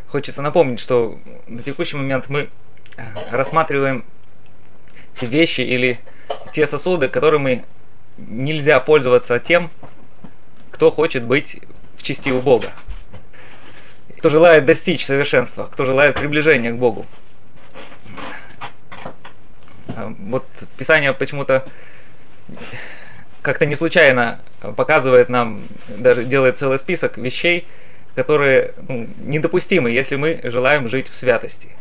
хочется напомнить, что на текущий момент мы рассматриваем те вещи или те сосуды, которыми нельзя пользоваться тем, кто хочет быть в чести у Бога, кто желает достичь совершенства, кто желает приближения к Богу. Вот Писание почему-то как-то не случайно показывает нам, даже делает целый список вещей, которые недопустимы, если мы желаем жить в святости.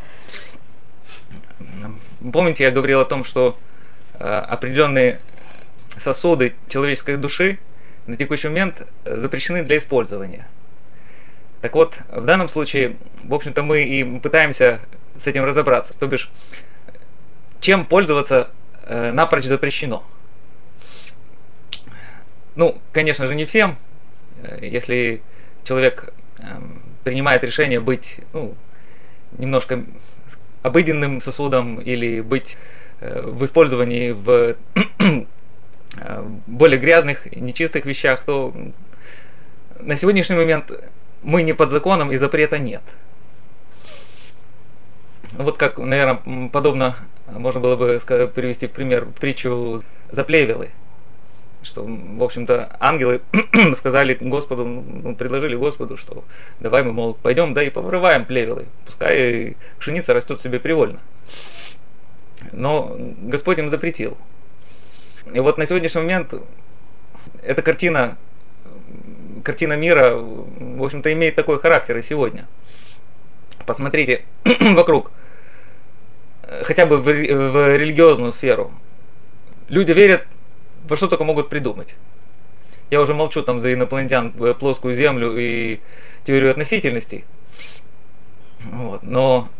Помните, я говорил о том, что определенные сосуды человеческой души на текущий момент запрещены для использования. Так вот, в данном случае, в общем-то, мы и пытаемся с этим разобраться. То бишь, чем пользоваться напрочь запрещено. Конечно же, не всем. Если человек принимает решение быть немножко обыденным сосудом или быть в использовании в более грязных, нечистых вещах, то на сегодняшний момент мы не под законом и запрета нет. Вот как, наверное, подобно можно было бы привести в пример притчу за плевелы, что, в общем-то, ангелы сказали Господу, предложили Господу, что давай мы, мол, пойдем, да и повырываем плевелы, пускай пшеница растет себе привольно. Но Господь им запретил. И вот на сегодняшний момент эта картина мира, в общем-то, имеет такой характер и сегодня. Посмотрите вокруг, хотя бы в религиозную сферу. Люди верят во что только могут придумать. Я уже молчу там за инопланетян, плоскую землю и теорию относительности. Вот. Но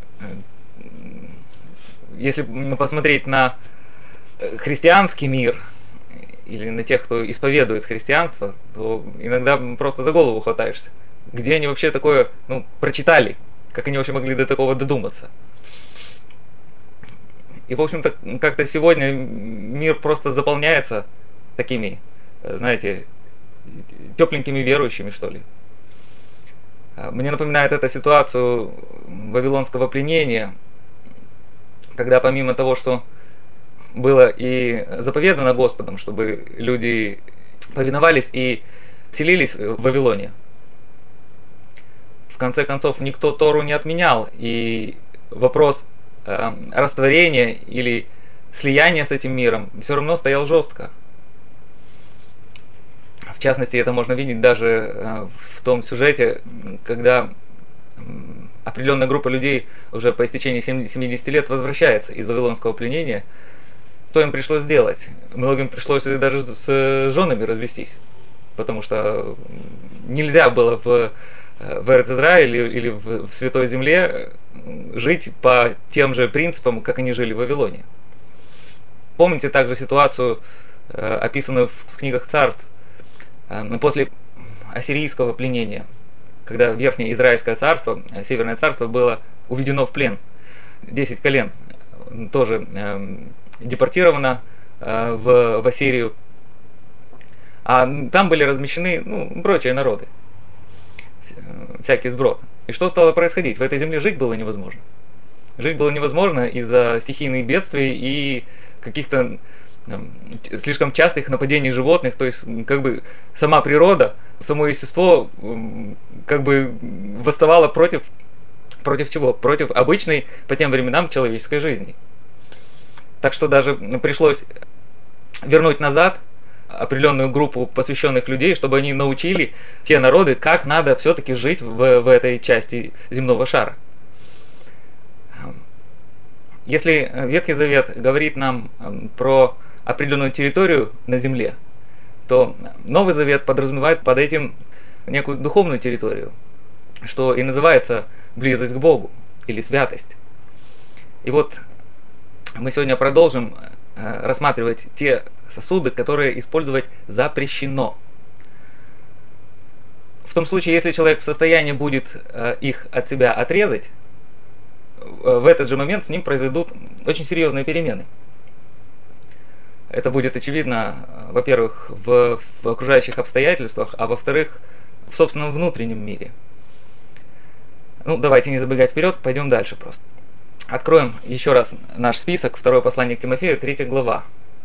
если посмотреть на христианский мир или на тех, кто исповедует христианство, то иногда просто за голову хватаешься. Где они вообще такое прочитали? Как они вообще могли до такого додуматься? И, в общем-то, как-то сегодня мир просто заполняется такими, знаете, тепленькими верующими, что ли. Мне напоминает это ситуацию вавилонского пленения, когда помимо того, что было и заповедано Господом, чтобы люди повиновались и селились в Вавилоне, в конце концов никто Тору не отменял, и вопрос растворения или слияния с этим миром все равно стоял жестко. В частности, это можно видеть даже в том сюжете, когда определенная группа людей уже по истечении 70 лет возвращается из вавилонского пленения. Что им пришлось сделать? Многим пришлось даже с женами развестись, потому что нельзя было в Эрец-Израиле или в Святой Земле жить по тем же принципам, как они жили в Вавилоне. Помните также ситуацию, описанную в книгах царств, после ассирийского пленения, когда Верхнее Израильское царство, Северное царство было уведено в плен. 10 колен тоже депортировано в Ассирию, а там были размещены прочие народы, всякий сброд. И что стало происходить? В этой земле жить было невозможно. Жить было невозможно из-за стихийных бедствий и каких-то слишком частых нападений животных. То есть, как бы сама природа, само естество как бы восставало против чего? Против обычной по тем временам человеческой жизни. Так что даже пришлось вернуть назад определенную группу посвященных людей, чтобы они научили те народы, как надо все-таки жить в этой части земного шара. Если Ветхий Завет говорит нам про определенную территорию на земле, то Новый Завет подразумевает под этим некую духовную территорию, что и называется близость к Богу или святость. И вот мы сегодня продолжим рассматривать те сосуды, которые использовать запрещено. В том случае, если человек в состоянии будет их от себя отрезать, в этот же момент с ним произойдут очень серьезные перемены. Это будет очевидно, во-первых, в окружающих обстоятельствах, а во-вторых, в собственном внутреннем мире. Ну, давайте не забегать вперед, пойдем дальше просто. Откроем еще раз наш список, второе послание к Тимофею, 3 глава.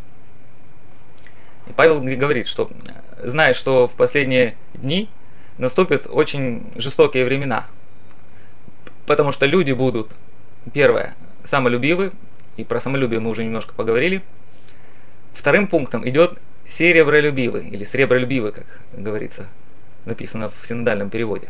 И Павел говорит, что зная, что в последние дни наступят очень жестокие времена, потому что люди будут, первое, самолюбивы, и про самолюбие мы уже немножко поговорили. Вторым пунктом идет серебролюбивый, или сребролюбивый, как говорится, написано в синодальном переводе.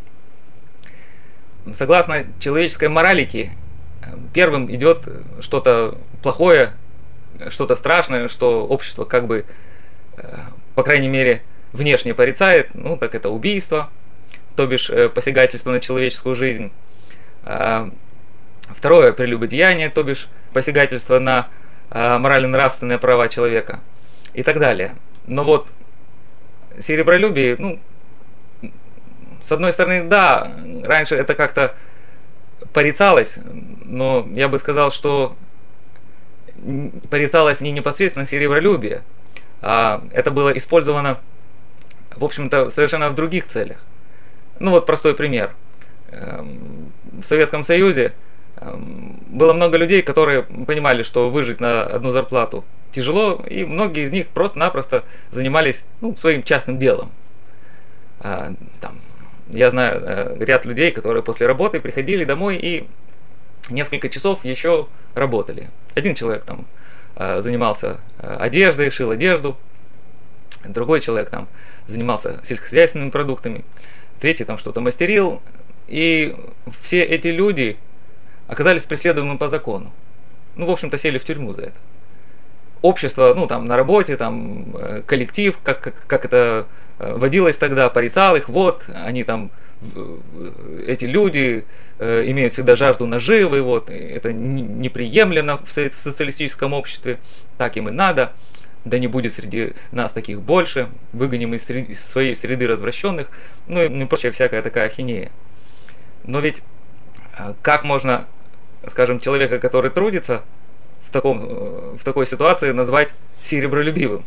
Согласно человеческой моралике, первым идет что-то плохое, что-то страшное, что общество как бы, по крайней мере, внешне порицает, ну так это убийство, то бишь посягательство на человеческую жизнь. Второе — прелюбодеяние, то бишь посягательство на морально-нравственные права человека и так далее. Но вот серебролюбие, ну, с одной стороны, да, раньше это как-то порицалось, но я бы сказал, что порицалось не непосредственно серебролюбие, а это было использовано, в общем-то, совершенно в других целях. Ну вот простой пример. В Советском Союзе было много людей, которые понимали, что выжить на одну зарплату тяжело, и многие из них просто-напросто занимались, ну, своим частным делом. Там, я знаю ряд людей, которые после работы приходили домой и несколько часов еще работали. Один человек там занимался одеждой, шил одежду, другой человек там занимался сельскохозяйственными продуктами, третий там что-то мастерил, и все эти люди оказались преследуемыми по закону. Ну, в общем-то, сели в тюрьму за это. Общество, ну, там, на работе, там, коллектив, как это водилось тогда, порицал их, вот, они там, эти люди имеют всегда жажду наживы, вот, это неприемлемо в социалистическом обществе, так им и надо, да не будет среди нас таких больше, выгоним из своей среды развращенных, ну и прочая всякая такая ахинея. Но ведь как можно, скажем, человека, который трудится в такой ситуации, назвать серебролюбивым?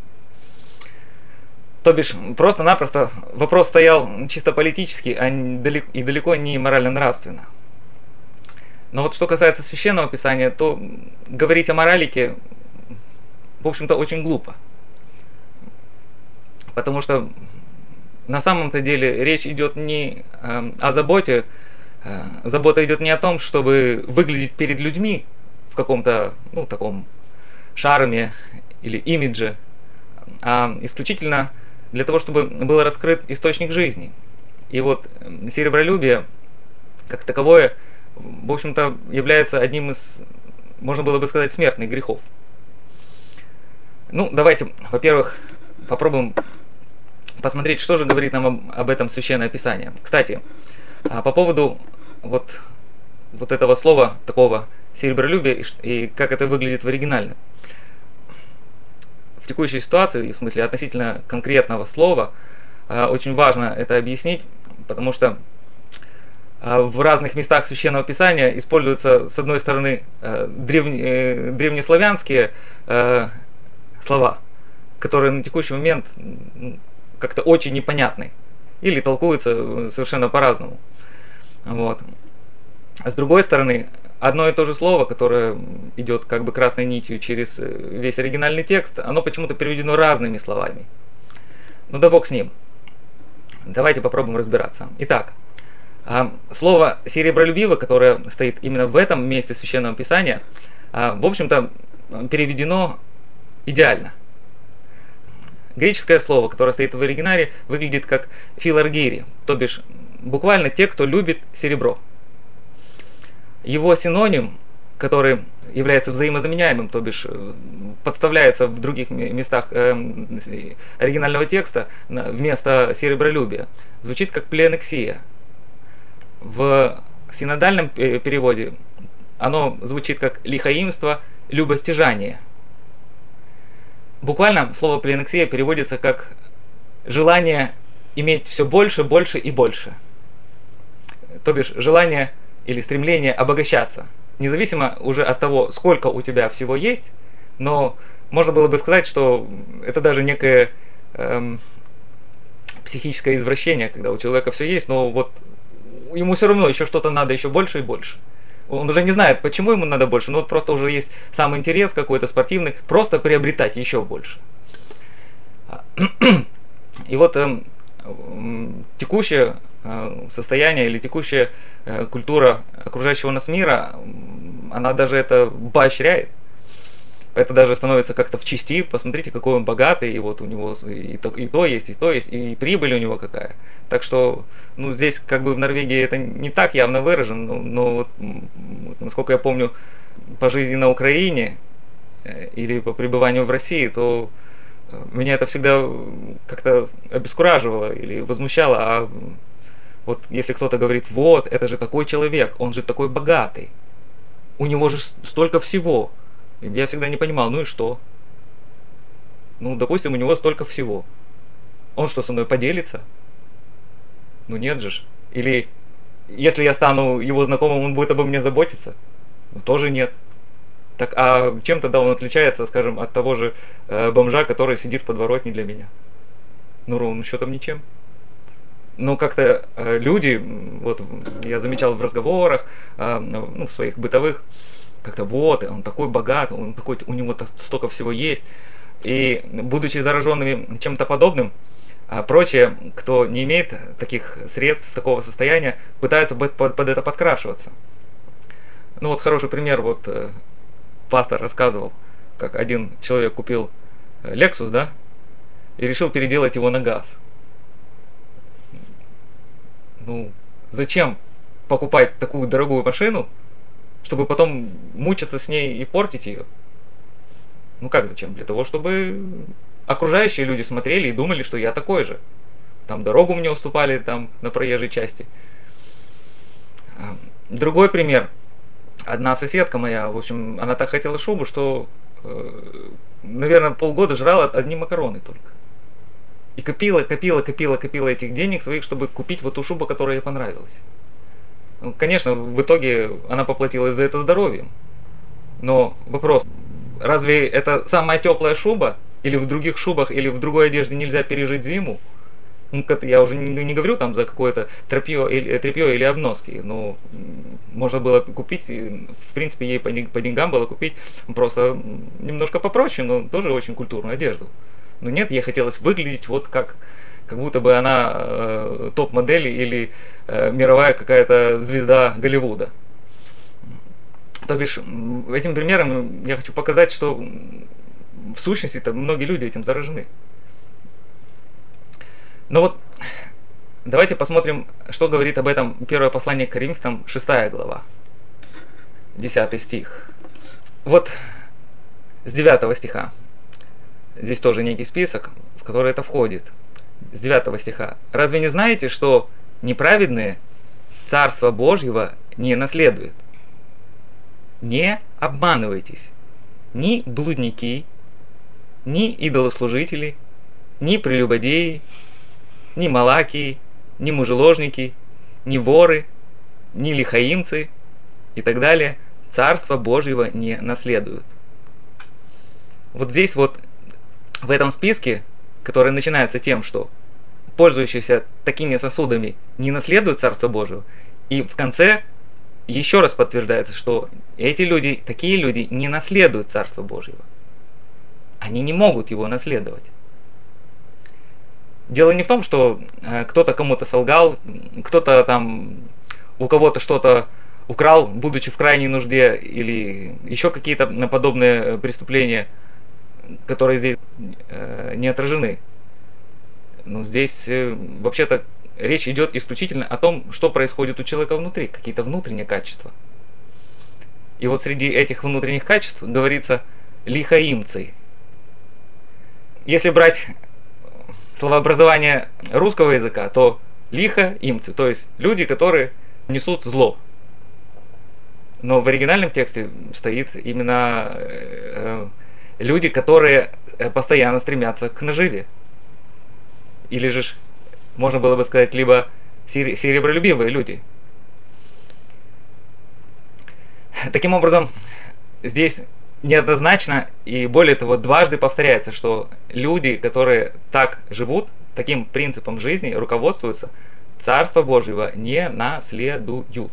То бишь, просто-напросто вопрос стоял чисто политически, и далеко не морально-нравственно. Но вот что касается Священного Писания, то говорить о моралике, в общем-то, очень глупо. Потому что на самом-то деле речь идет не о заботе, забота идет не о том, чтобы выглядеть перед людьми в каком-то, ну, таком шарме или имидже, а исключительно для того, чтобы был раскрыт источник жизни. И вот серебролюбие, как таковое, в общем-то, является одним из, можно было бы сказать, смертных грехов. Ну, давайте, во-первых, попробуем посмотреть, что же говорит нам об этом Священное Писание. Кстати, по поводу вот этого слова, такого серебролюбия, и как это выглядит в оригинале. В текущей ситуации, в смысле относительно конкретного слова, очень важно это объяснить, потому что в разных местах Священного Писания используются, с одной стороны, древнеславянские слова, которые на текущий момент как-то очень непонятны или толкуются совершенно по-разному. Вот. А с другой стороны, одно и то же слово, которое идет как бы красной нитью через весь оригинальный текст, оно почему-то переведено разными словами. Ну да бог с ним. Давайте попробуем разбираться. Итак, слово «серебролюбиво», которое стоит именно в этом месте Священного Писания, в общем-то, переведено идеально. Греческое слово, которое стоит в оригинале, выглядит как «филаргири», то бишь буквально те, кто любит серебро. Его синоним, который является взаимозаменяемым, то бишь подставляется в других местах оригинального текста вместо серебролюбия, звучит как пленексия. В синодальном переводе оно звучит как лихаимство, любостяжание. Буквально слово пленексия переводится как желание иметь все больше, больше и больше. То бишь желание или стремление обогащаться. Независимо уже от того, сколько у тебя всего есть, но можно было бы сказать, что это даже некое психическое извращение, когда у человека все есть, но вот ему все равно еще что-то надо еще больше и больше. Он уже не знает, почему ему надо больше, но вот просто уже есть сам интерес какой-то спортивный, просто приобретать еще больше. И вот текущее состояние или текущая культура окружающего нас мира, она даже это поощряет. Это даже становится как-то в чести. Посмотрите, какой он богатый, и вот у него и то есть, и прибыль у него какая. Так что, ну, здесь как бы в Норвегии это не так явно выражено, но вот, насколько я помню, по жизни на Украине или по пребыванию в России, то меня это всегда как-то обескураживало или возмущало. А вот если кто-то говорит, вот, это же такой человек, он же такой богатый, у него же столько всего. Я всегда не понимал, ну и что? Ну, допустим, у него столько всего. Он что, со мной поделится? Ну нет же. Или если я стану его знакомым, он будет обо мне заботиться? Ну тоже нет. Так, а чем тогда он отличается, скажем, от того же бомжа, который сидит в подворотне для меня? Ну, ровным счетом ничем. Но как-то люди, вот я замечал в разговорах, ну, в своих бытовых, как-то вот, он такой богат, он такой, у него столько всего есть. И будучи зараженными чем-то подобным, прочие, кто не имеет таких средств, такого состояния, пытаются под это подкрашиваться. Ну вот хороший пример, вот пастор рассказывал, как один человек купил Lexus, да, и решил переделать его на газ. Ну, зачем покупать такую дорогую машину, чтобы потом мучиться с ней и портить ее? Ну как зачем? Для того, чтобы окружающие люди смотрели и думали, что я такой же. Там дорогу мне уступали там на проезжей части. Другой пример. Одна соседка моя, в общем, она так хотела шубу, что, наверное, полгода жрала одни макароны только. И копила этих денег своих, чтобы купить вот ту шубу, которая ей понравилась. Ну, конечно, в итоге она поплатилась за это здоровьем. Но вопрос, разве это самая теплая шуба? Или в других шубах, или в другой одежде нельзя пережить зиму? Ну, я уже не говорю там за какое-то тряпье или обноски. Но можно было купить, в принципе, ей по деньгам было купить просто немножко попроще, но тоже очень культурную одежду. Но нет, ей хотелось выглядеть вот как будто бы она топ-модель или мировая какая-то звезда Голливуда. То бишь, этим примером я хочу показать, что в сущности-то многие люди этим заражены. Но вот давайте посмотрим, что говорит об этом первое послание к Коринфянам, 6 глава, 10 стих. Вот с 9 стиха. Здесь тоже некий список, в который это входит. С 9 стиха. «Разве не знаете, что неправедные Царства Божьего не наследуют? Не обманывайтесь. Ни блудники, ни идолослужители, ни прелюбодеи, ни малакии, ни мужеложники, ни воры, ни лихаимцы» и так далее Царства Божьего не наследуют. Вот здесь вот в этом списке, который начинается тем, что пользующиеся такими сосудами не наследуют Царство Божьего, и в конце еще раз подтверждается, что эти люди, такие люди не наследуют Царство Божьего. Они не могут его наследовать. Дело не в том, что кто-то кому-то солгал, кто-то там у кого-то что-то украл, будучи в крайней нужде, или еще какие-то подобные преступления, которые здесь не отражены. Но здесь вообще-то речь идет исключительно о том, что происходит у человека внутри, какие-то внутренние качества. И вот среди этих внутренних качеств говорится лихаимцы. Если брать словообразование русского языка, то лихаимцы, то есть люди, которые несут зло. Но в оригинальном тексте стоит именно люди, которые постоянно стремятся к наживе. Или же, можно было бы сказать, либо серебролюбивые люди. Таким образом, здесь неоднозначно и более того дважды повторяется, что люди, которые так живут, таким принципом жизни руководствуются, Царства Божьего не наследуют.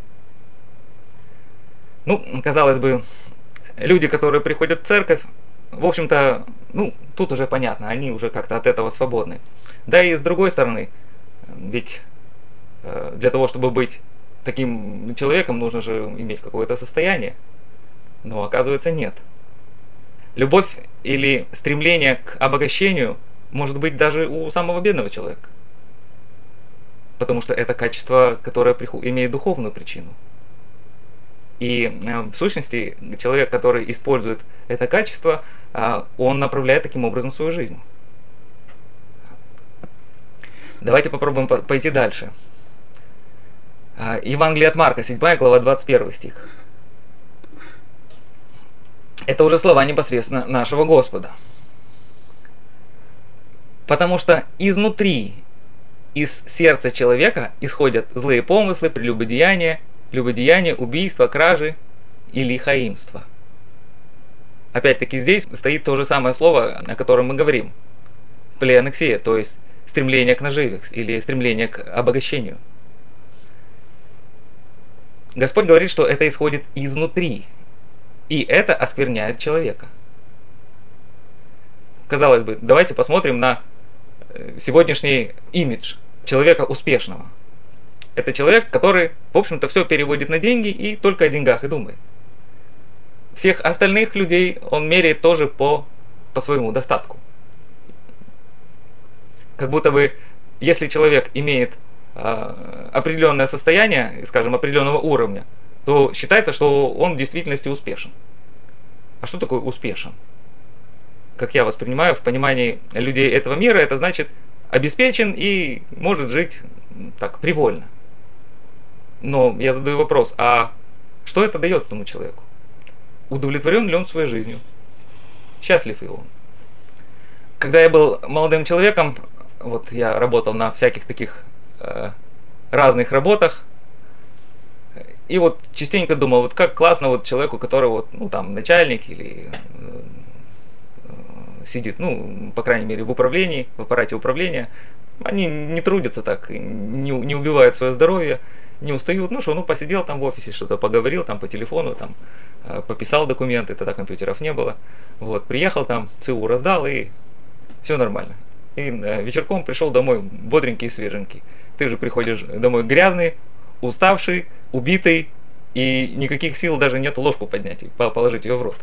Ну, казалось бы, люди, которые приходят в церковь, в общем-то, ну, тут уже понятно, они уже как-то от этого свободны. Да и с другой стороны, ведь для того, чтобы быть таким человеком, нужно же иметь какое-то состояние. Но оказывается, нет. Любовь или стремление к обогащению может быть даже у самого бедного человека. Потому что это качество, которое имеет духовную причину. И в сущности, человек, который использует это качество, он направляет таким образом свою жизнь. Давайте попробуем пойти дальше. Евангелие от Марка, 7 глава, 21 стих. Это уже слова непосредственно нашего Господа. Потому что изнутри, из сердца человека исходят злые помыслы, прелюбодеяния, убийства, кражи и лихаимство. Опять-таки здесь стоит то же самое слово, о котором мы говорим. Плеонексия, то есть стремление к наживе или стремление к обогащению. Господь говорит, что это исходит изнутри, и это оскверняет человека. Казалось бы, давайте посмотрим на сегодняшний имидж человека успешного. Это человек, который, в общем-то, все переводит на деньги и только о деньгах и думает. Всех остальных людей он меряет тоже по своему достатку. Как будто бы, если человек имеет определенное состояние, скажем, определенного уровня, то считается, что он в действительности успешен. А что такое успешен? Как я воспринимаю, в понимании людей этого мира, это значит обеспечен и может жить так привольно. Но я задаю вопрос, а что это дает этому человеку? Удовлетворен ли он своей жизнью? Счастлив ли он? Когда я был молодым человеком, вот я работал на всяких таких разных работах, и вот частенько думал, вот как классно вот человеку, который вот, ну там начальник или сидит, ну, по крайней мере, в управлении, в аппарате управления, они не трудятся так, не убивают свое здоровье, не устают, ну что, ну посидел там в офисе, что-то поговорил там по телефону, там пописал документы, тогда компьютеров не было, вот, приехал там, ЦУ раздал и все нормально. И вечерком пришел домой бодренький и свеженький. Ты же приходишь домой грязный, уставший, убитый, и никаких сил даже нет ложку поднять и положить ее в рот.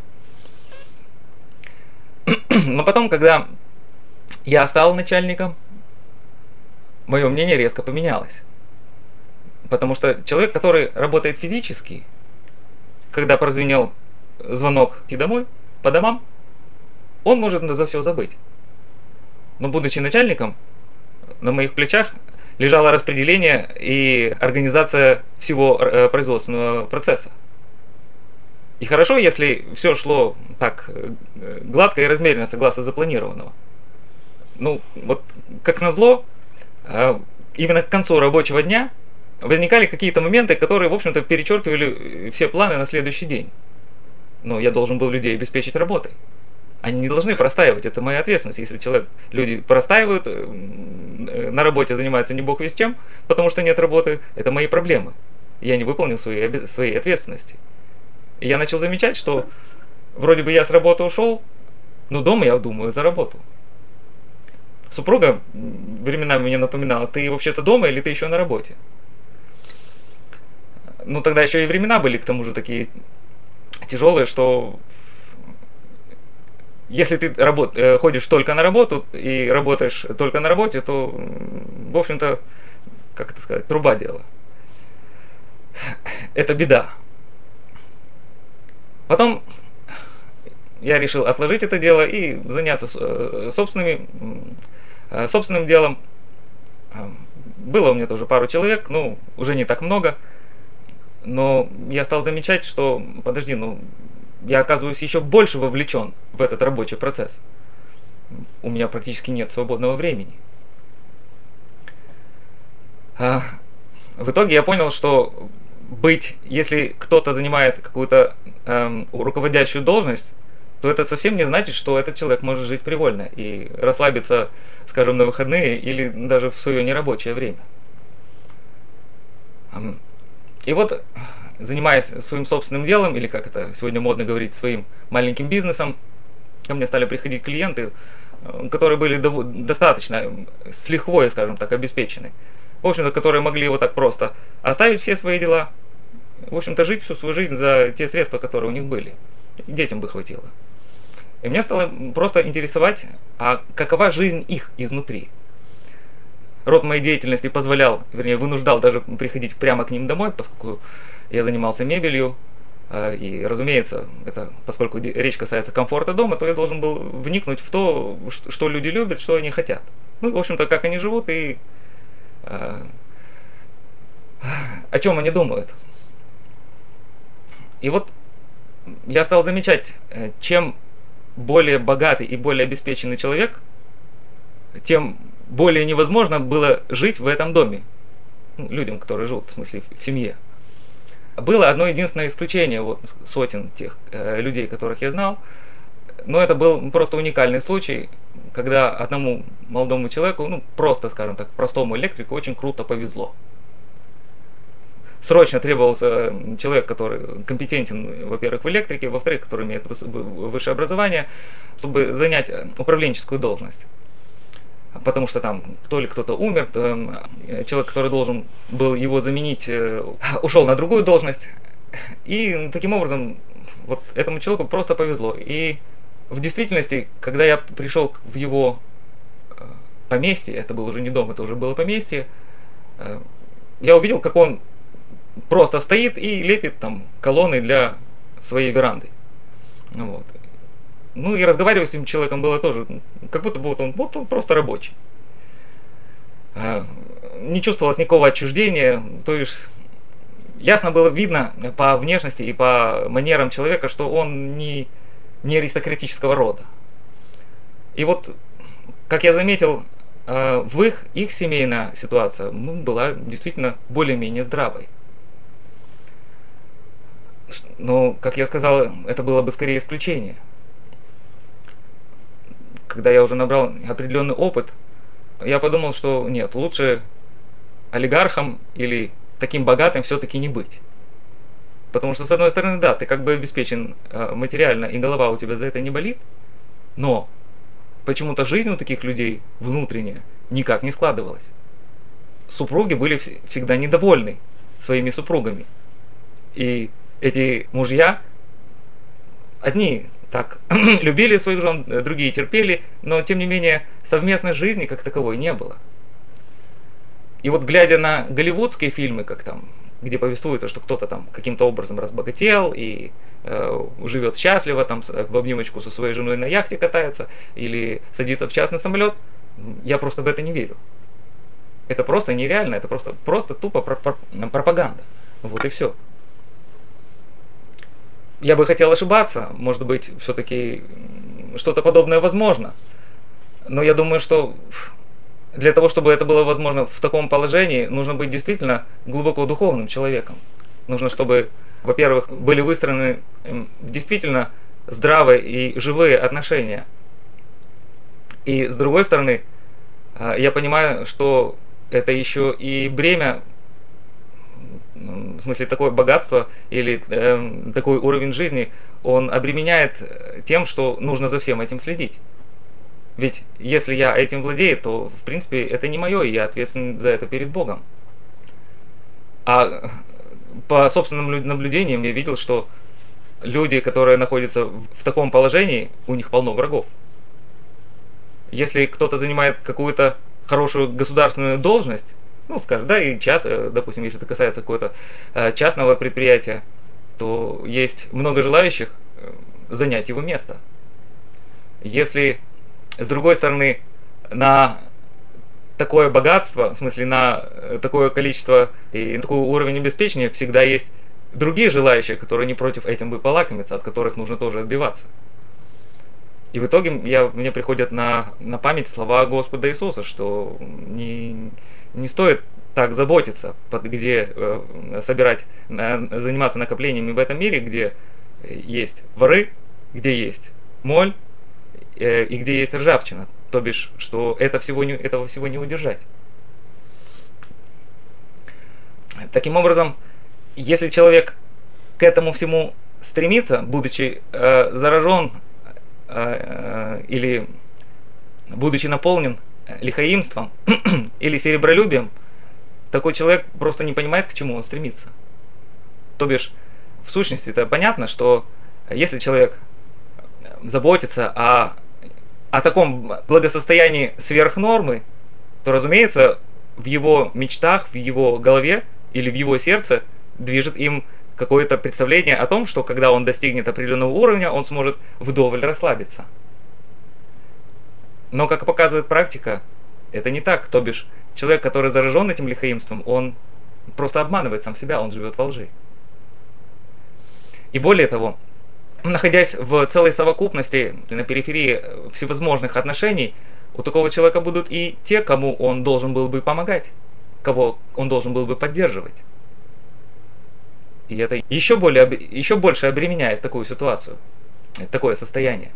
Но потом, когда я стал начальником, мое мнение резко поменялось. Потому что человек, который работает физически, когда прозвенел звонок идти домой, по домам, он может за все забыть. Но будучи начальником, на моих плечах лежало распределение и организация всего производственного процесса. И хорошо, если все шло так гладко и размеренно, согласно запланированного. Ну, вот как назло, именно к концу рабочего дня возникали какие-то моменты, которые, в общем-то, перечеркивали все планы на следующий день. Но я должен был людей обеспечить работой. Они не должны простаивать, это моя ответственность. Если люди простаивают, на работе занимаются не бог весть чем, потому что нет работы, это мои проблемы. Я не выполнил свои ответственности. И я начал замечать, что вроде бы я с работы ушел, но дома я думаю за работу. Супруга временами мне напоминала, ты вообще-то дома или ты еще на работе? Ну тогда еще и времена были к тому же такие тяжелые, что если ты ходишь только на работу и работаешь только на работе, то, в общем-то, как это сказать, труба дело. Это беда. Потом я решил отложить это дело и заняться собственным делом. Было у меня тоже пару человек, ну, уже не так много. Но я стал замечать, что, я оказываюсь еще больше вовлечен в этот рабочий процесс. У меня практически нет свободного времени. В итоге я понял, что если кто-то занимает какую-то руководящую должность, то это совсем не значит, что этот человек может жить привольно и расслабиться, скажем, на выходные или даже в свое нерабочее время. И вот, занимаясь своим собственным делом, или как это сегодня модно говорить, своим маленьким бизнесом, ко мне стали приходить клиенты, которые были достаточно с лихвой, скажем так, обеспечены. В общем-то, которые могли вот так просто оставить все свои дела, в общем-то, жить всю свою жизнь за те средства, которые у них были. Детям бы хватило. И меня стало просто интересовать, а какова жизнь их изнутри. Род моей деятельности позволял, вернее, вынуждал даже приходить прямо к ним домой, поскольку я занимался мебелью. И, разумеется, это, поскольку речь касается комфорта дома, то я должен был вникнуть в то, что люди любят, что они хотят. Ну, в общем-то, как они живут и о чем они думают. И вот я стал замечать, чем более богатый и более обеспеченный человек, тем более невозможно было жить в этом доме. Ну, людям, которые живут, в смысле, в семье. Было одно единственное исключение вот, сотен тех людей, которых я знал, но это был просто уникальный случай, когда одному молодому человеку, ну просто, скажем так, простому электрику очень круто повезло. Срочно требовался человек, который компетентен, во-первых, в электрике, во-вторых, который имеет высшее образование, чтобы занять управленческую должность. Потому что там то ли кто-то умер, человек, который должен был его заменить, ушел на другую должность. И таким образом вот этому человеку просто повезло. И в действительности, когда я пришел в его поместье, это был уже не дом, это уже было поместье, я увидел, как он просто стоит и лепит там колонны для своей веранды. Вот. Ну и разговаривать с этим человеком было тоже, как будто бы вот он просто рабочий. Не чувствовалось никакого отчуждения, то есть ясно было видно по внешности и по манерам человека, что он не аристократического рода. И вот, как я заметил, в их семейная ситуация была действительно более-менее здравой. Но, как я сказал, это было бы скорее исключение. Когда я уже набрал определенный опыт, я подумал, что нет, лучше олигархом или таким богатым все-таки не быть. Потому что, с одной стороны, да, ты как бы обеспечен материально, и голова у тебя за это не болит, но почему-то жизнь у таких людей внутренняя никак не складывалась. Супруги были всегда недовольны своими супругами. И эти мужья, одни так любили своих жен, другие терпели, но тем не менее совместной жизни как таковой не было. И вот глядя на голливудские фильмы, как там, где повествуется, что кто-то там каким-то образом разбогател и живет счастливо, там в обнимочку со своей женой на яхте катается или садится в частный самолет, я просто в это не верю. Это просто нереально, это просто тупо пропаганда. Вот и все. Я бы хотел ошибаться, может быть, все-таки что-то подобное возможно. Но я думаю, что для того, чтобы это было возможно в таком положении, нужно быть действительно глубоко духовным человеком. Нужно, чтобы, во-первых, были выстроены действительно здравые и живые отношения. И с другой стороны, я понимаю, что это еще и бремя, в смысле такое богатство или такой уровень жизни, он обременяет тем, что нужно за всем этим следить. Ведь если я этим владею, то в принципе это не мое, и я ответственен за это перед Богом. А по собственным наблюдениям я видел, что люди, которые находятся в таком положении, у них полно врагов. Если кто-то занимает какую-то хорошую государственную должность, ну, скажем, да, и допустим, если это касается какого-то частного предприятия, то есть много желающих занять его место. Если, с другой стороны, на такое богатство, в смысле на такое количество и такой уровень обеспечения всегда есть другие желающие, которые не против этим бы полакомиться, от которых нужно тоже отбиваться. И в итоге мне приходят на память слова Господа Иисуса, что не стоит так заботиться, где собирать, заниматься накоплениями в этом мире, где есть воры, где есть моль и где есть ржавчина. То бишь, что этого всего не удержать. Таким образом, если человек к этому всему стремится, будучи заражен или будучи наполнен лихаимством или серебролюбием, такой человек просто не понимает, к чему он стремится. То бишь, в сущности, это понятно, что если человек заботится о таком благосостоянии сверх нормы, то, разумеется, в его мечтах, в его голове или в его сердце движет им какое-то представление о том, что когда он достигнет определенного уровня, он сможет вдоволь расслабиться. Но, как показывает практика, это не так. То бишь, человек, который заражен этим лихаимством, он просто обманывает сам себя, он живет во лжи. И более того, находясь в целой совокупности, на периферии всевозможных отношений, у такого человека будут и те, кому он должен был бы помогать, кого он должен был бы поддерживать. И это еще больше обременяет такую ситуацию, такое состояние.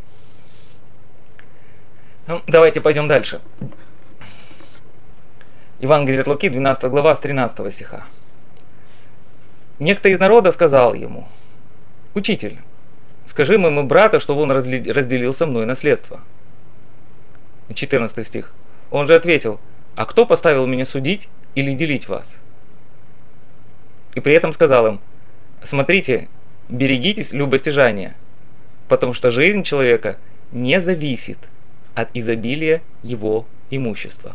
Ну, давайте пойдем дальше. Евангелие от Луки, 12 глава, с 13 стиха. Некто из народа сказал ему: «Учитель, скажи моему брату, чтобы он разделил со мной наследство». 14 стих. Он же ответил: «А кто поставил меня судить или делить вас?» И при этом сказал им: «Смотрите, берегитесь любостяжания, потому что жизнь человека не зависит от изобилия его имущества».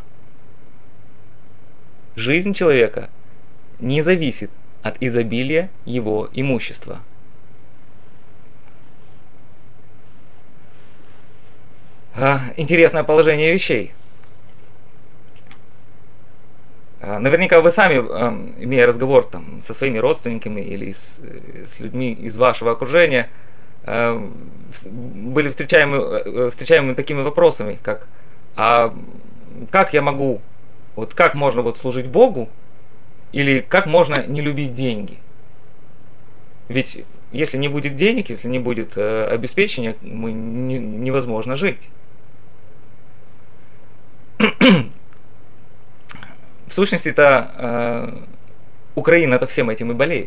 Жизнь человека не зависит от изобилия его имущества. Интересное положение вещей. Наверняка вы сами, имея разговор там, со своими родственниками или с людьми из вашего окружения, были встречаемы такими вопросами, как: а как я могу, как можно служить Богу, или как можно не любить деньги? Ведь если не будет денег, если не будет обеспечения, невозможно жить. В сущности-то Украина-то всем этим и болеет.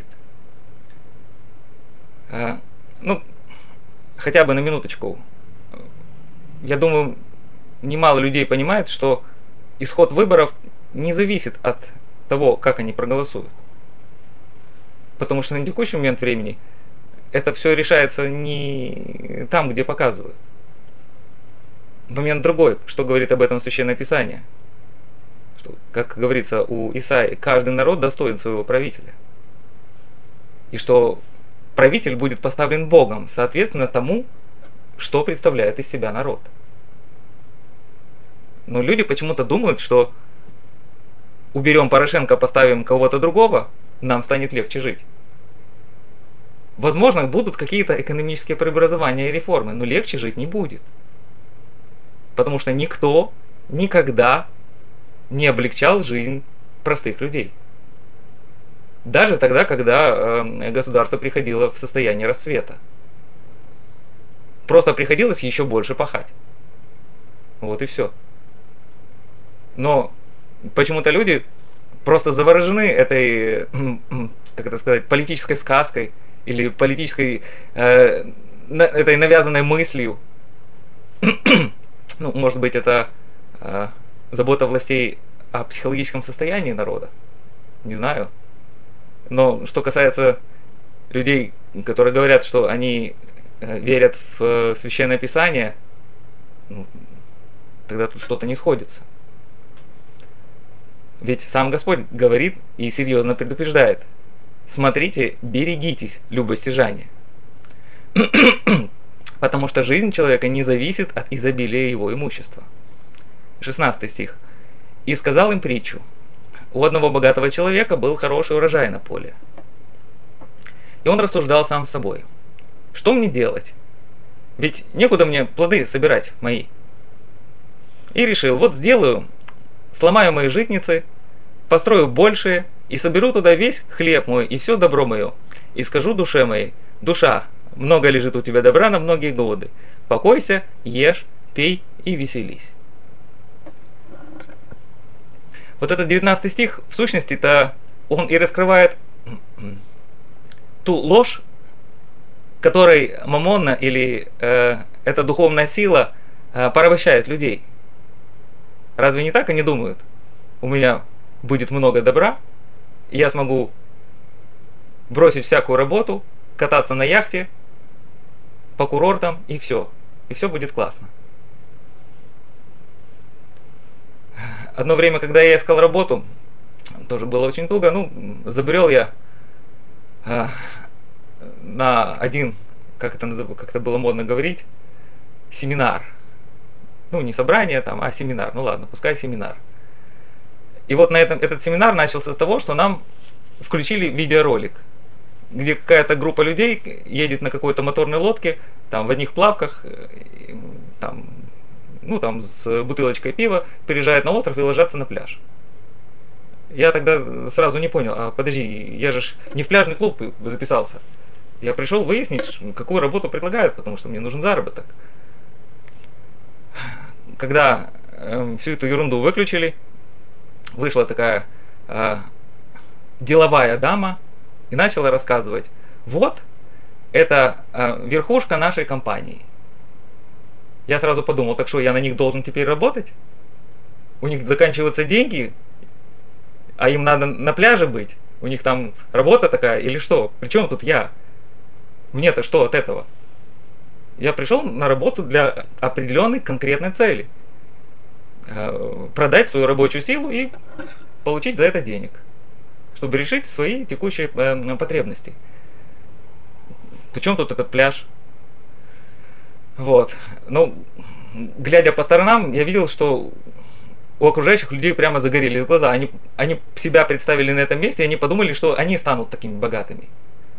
Хотя бы на минуточку. Я думаю, немало людей понимает, что исход выборов не зависит от того, как они проголосуют. Потому что на текущий момент времени это все решается не там, где показывают. Момент другой, что говорит об этом Священное Писание. Что, как говорится у Исаии, каждый народ достоин своего правителя. И что правитель будет поставлен Богом, соответственно тому, что представляет из себя народ. Но люди почему-то думают, что уберем Порошенко, поставим кого-то другого, нам станет легче жить. Возможно, будут какие-то экономические преобразования и реформы, но легче жить не будет. Потому что никто никогда не облегчал жизнь простых людей. Даже тогда, когда государство приходило в состояние расцвета. Просто приходилось еще больше пахать. Вот и все. Но почему-то люди просто заворожены этой, как это сказать, политической сказкой или политической, этой навязанной мыслью. Может быть, это забота властей о психологическом состоянии народа. Не знаю. Но что касается людей, которые говорят, что они верят в Священное Писание, тогда тут что-то не сходится. Ведь сам Господь говорит и серьезно предупреждает: смотрите, берегитесь любостяжания. Потому что жизнь человека не зависит от изобилия его имущества. 16 стих. «И сказал им притчу: у одного богатого человека был хороший урожай на поле. И он рассуждал сам с собой: что мне делать? Ведь некуда мне плоды собирать мои. И решил: сломаю мои житницы, построю большие, и соберу туда весь хлеб мой и все добро мое, и скажу душе моей: душа, много лежит у тебя добра на многие годы. Покойся, ешь, пей и веселись». Вот этот 19 стих, в сущности-то, он и раскрывает ту ложь, которой мамонна или эта духовная сила порабощает людей. Разве не так они думают? У меня будет много добра, и я смогу бросить всякую работу, кататься на яхте по курортам, и все. И все будет классно. Одно время, когда я искал работу, тоже было очень туго, забрел я на один, как это было модно говорить, семинар. Не собрание там, а семинар. Ладно, пускай семинар. И вот этот семинар начался с того, что нам включили видеоролик, где какая-то группа людей едет на какой-то моторной лодке, там в одних плавках, там с бутылочкой пива, приезжают на остров и ложатся на пляж. Я тогда сразу не понял, подожди, я же не в пляжный клуб записался. Я пришел выяснить, какую работу предлагают, потому что мне нужен заработок. Когда всю эту ерунду выключили, вышла такая деловая дама и начала рассказывать: вот, это верхушка нашей компании. Я сразу подумал, так что я на них должен теперь работать? У них заканчиваются деньги, а им надо на пляже быть? У них там работа такая или что? Причем тут я? Мне-то что от этого? Я пришел на работу для определенной конкретной цели. Продать свою рабочую силу и получить за это денег, чтобы решить свои текущие потребности. Причем тут этот пляж? Вот. Глядя по сторонам, я видел, что у окружающих людей прямо загорелись глаза. Они себя представили на этом месте, и они подумали, что они станут такими богатыми.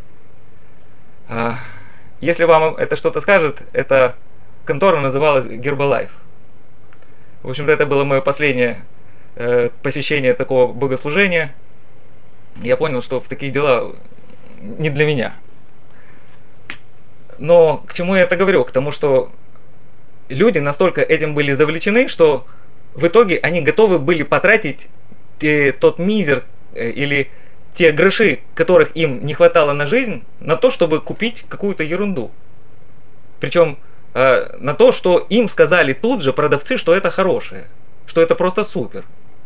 Если вам это что-то скажет, эта контора называлась Herbalife. В общем-то, это было мое последнее посещение такого богослужения. Я понял, что в такие дела не для меня. Но к чему я это говорю? К тому, что люди настолько этим были завлечены, что в итоге они готовы были потратить тот мизер или те гроши, которых им не хватало на жизнь, на то, чтобы купить какую-то ерунду. Причем на то, что им сказали тут же продавцы, что это хорошее, что это просто супер.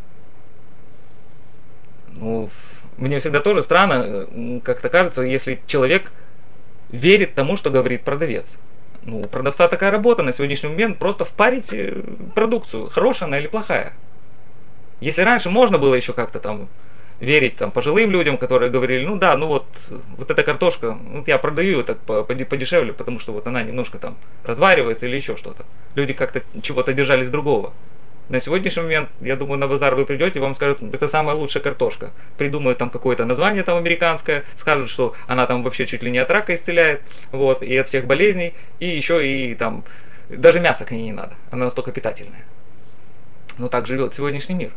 Мне всегда тоже странно, как-то кажется, если человек верит тому, что говорит продавец. У продавца такая работа на сегодняшний момент — просто впарить продукцию, хорошая она или плохая. Если раньше можно было еще как-то там верить пожилым людям, которые говорили: вот эта картошка, я продаю ее так подешевле, потому что вот она немножко там разваривается или еще что-то. Люди как-то чего-то держались другого. На сегодняшний момент, я думаю, на базар вы придете, вам скажут: это самая лучшая картошка. Придумают там какое-то название американское, скажут, что она там вообще чуть ли не от рака исцеляет, и от всех болезней, и еще и там даже мясо к ней не надо, она настолько питательная. Но так живет сегодняшний мир.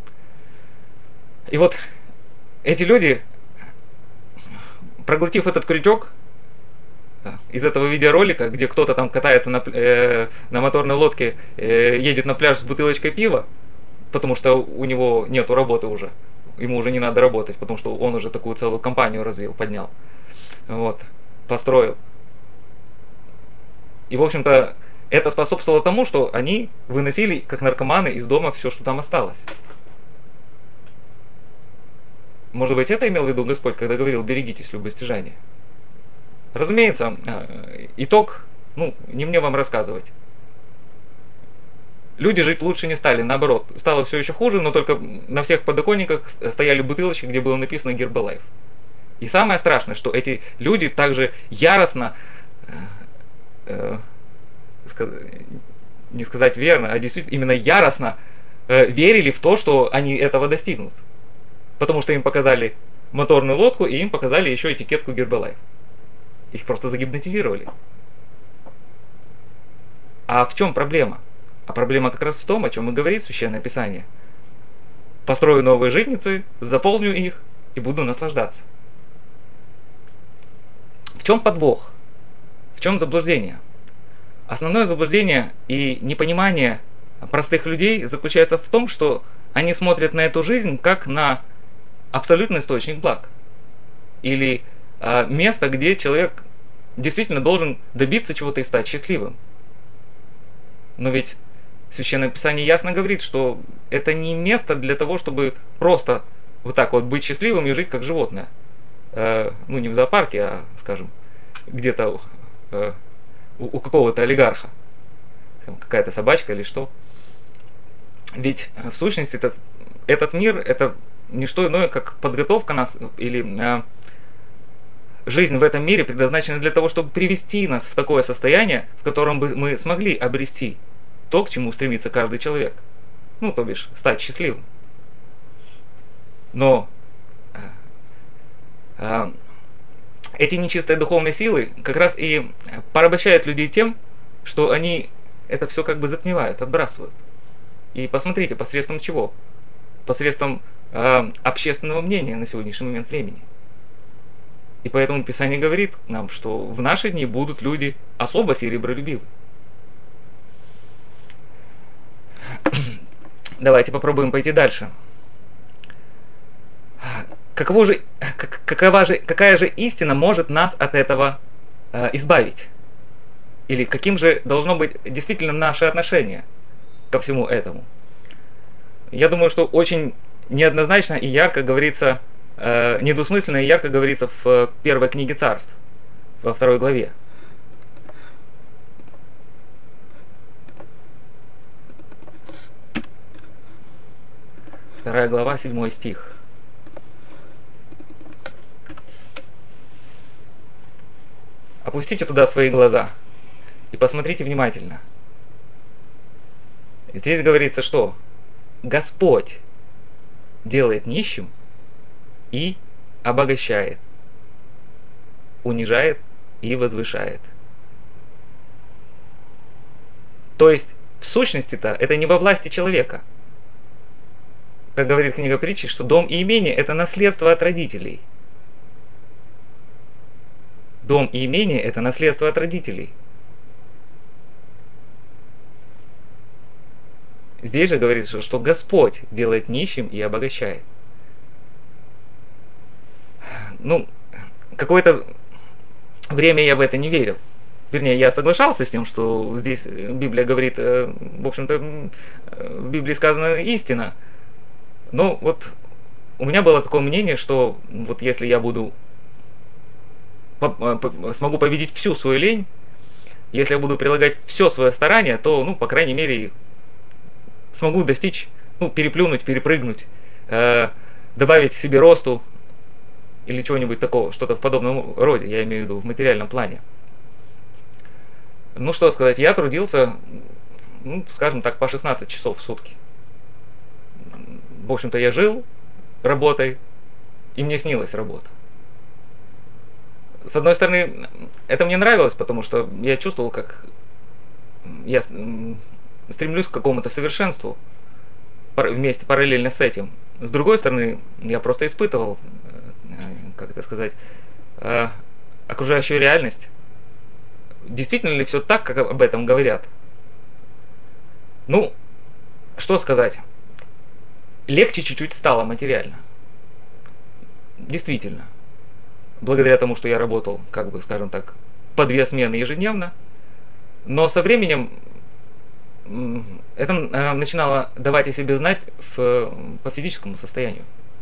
И вот эти люди, проглотив этот крючок из этого видеоролика, где кто-то там катается на моторной лодке, едет на пляж с бутылочкой пива, потому что у него нету работы уже, ему уже не надо работать, потому что он уже такую целую компанию развил, поднял, построил. И, в общем-то, это способствовало тому, что они выносили, как наркоманы, из дома все, что там осталось. Может быть, это имел в виду Господь, когда говорил: берегитесь любостяжания. Разумеется, итог, не мне вам рассказывать. Люди жить лучше не стали, наоборот, стало все еще хуже, но только на всех подоконниках стояли бутылочки, где было написано Herbalife. И самое страшное, что эти люди также яростно, не сказать верно, а действительно именно яростно верили в то, что они этого достигнут. Потому что им показали моторную лодку, и им показали еще этикетку Herbalife. Их просто загипнотизировали. А в чем проблема? А проблема как раз в том, о чем и говорит Священное Писание. Построю новые житницы, заполню их и буду наслаждаться. В чем подвох? В чем заблуждение? Основное заблуждение и непонимание простых людей заключается в том, что они смотрят на эту жизнь как на абсолютный источник благ. Или место, где человек действительно должен добиться чего-то и стать счастливым. Но ведь Священное Писание ясно говорит, что это не место для того, чтобы просто вот так вот быть счастливым и жить как животное. Ну, не в зоопарке, а, скажем, где-то у какого-то олигарха. Какая-то собачка или что. Ведь в сущности этот мир это не что иное, как подготовка нас, или жизнь в этом мире предназначена для того, чтобы привести нас в такое состояние, в котором бы мы смогли обрести то, к чему стремится каждый человек. Ну, то бишь, стать счастливым. Но эти нечистые духовные силы как раз и порабощают людей тем, что они это все как бы затмевают, отбрасывают. И посмотрите, посредством чего? Посредством общественного мнения на сегодняшний момент времени. И поэтому Писание говорит нам, что в наши дни будут люди особо серебролюбивы. Давайте попробуем пойти дальше. Какая же истина может нас от этого избавить? Или каким же должно быть действительно наше отношение ко всему этому? Я думаю, что очень неоднозначно и ярко говорится, недвусмысленно и ярко говорится в первой книге Царств, во 2 главе. Вторая глава, 7 стих. Опустите туда свои глаза и посмотрите внимательно. Здесь говорится, что Господь делает нищим и обогащает, унижает и возвышает. То есть, в сущности-то, это не во власти человека. Как говорит книга притчи, что дом и имение – это наследство от родителей. Дом и имение – это наследство от родителей. Здесь же говорится, что Господь делает нищим и обогащает. Ну, какое-то время я в это не верил. Вернее, я соглашался с тем, что здесь Библия говорит, в общем-то, в Библии сказана истина. Но вот у меня было такое мнение, что вот если я смогу победить всю свою лень, если я буду прилагать все свое старание, то, ну, по крайней мере, смогу достичь, ну, переплюнуть, перепрыгнуть, добавить себе росту или чего-нибудь такого, что-то в подобном роде, я имею в виду в материальном плане. Ну, что сказать, я трудился, ну, скажем так, по 16 часов в сутки. В общем-то, я жил работой, и мне снилась работа. С одной стороны, это мне нравилось, потому что я чувствовал, как я стремлюсь к какому-то совершенству вместе, параллельно с этим. С другой стороны, я просто испытывал, как это сказать, окружающую реальность. Действительно ли все так, как об этом говорят? Ну, что сказать? Легче чуть-чуть стало материально. Действительно. Благодаря тому, что я работал, как бы, скажем так, по 2 смены ежедневно. Но со временем это начинало давать о себе знать по физическому состоянию.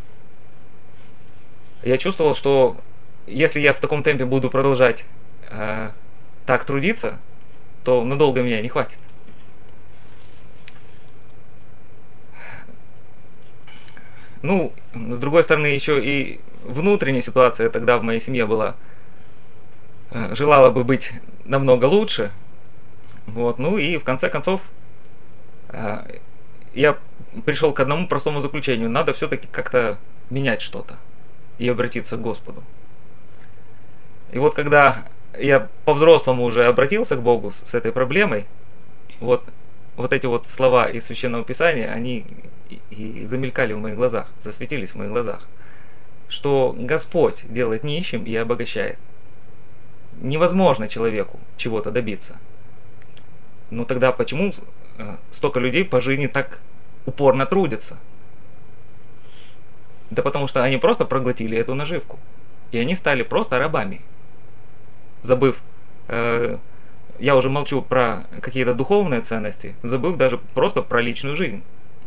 Я чувствовал, что если я в таком темпе буду продолжать так трудиться, то надолго меня не хватит. Ну, с другой стороны, еще и внутренняя ситуация тогда в моей семье была, желала бы быть намного лучше. Вот, ну и в конце концов я пришел к одному простому заключению: надо все-таки как-то менять что-то и обратиться к Господу. И вот когда я по-взрослому уже обратился к Богу с этой проблемой, вот эти вот слова из Священного Писания, они и замелькали в моих глазах, засветились в моих глазах, что Господь делает нищим и обогащает. Невозможно человеку чего-то добиться. Но тогда почему столько людей по жизни так упорно трудятся? Да потому что они просто проглотили эту наживку. И они стали просто рабами. Забыв, я уже молчу про какие-то духовные ценности, забыв даже просто про личную жизнь.